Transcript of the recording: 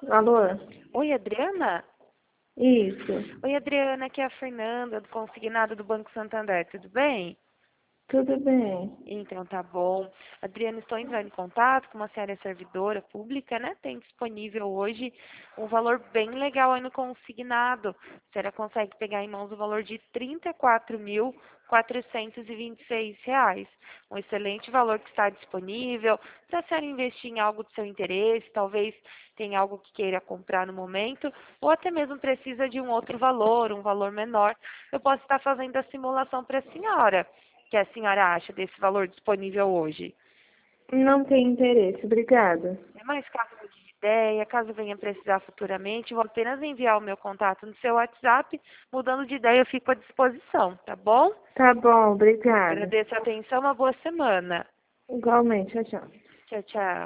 Alô? Oi, Adriana? Isso. Oi, Adriana, aqui é a Fernanda, do Consignado do Banco Santander, tudo bem? Tudo bem? Então, tá bom. Adriana, estou entrando em contato com uma senhora servidora pública, né? Tem disponível hoje um valor bem legal aí no consignado. A senhora consegue pegar em mãos o valor de R$ 34.426. Um excelente valor que está disponível. Se a senhora investir em algo do seu interesse, talvez tenha algo que queira comprar no momento, ou até mesmo precisa de um outro valor, um valor menor, eu posso estar fazendo a simulação para a senhora. O que a senhora acha desse valor disponível hoje? Não tem interesse, obrigada. É mais caso mude de ideia, caso venha precisar futuramente, vou apenas enviar o meu contato no seu WhatsApp. Mudando de ideia, eu fico à disposição, tá bom? Tá bom, obrigada. Agradeço a atenção, uma boa semana. Igualmente, tchau, tchau. Tchau, tchau.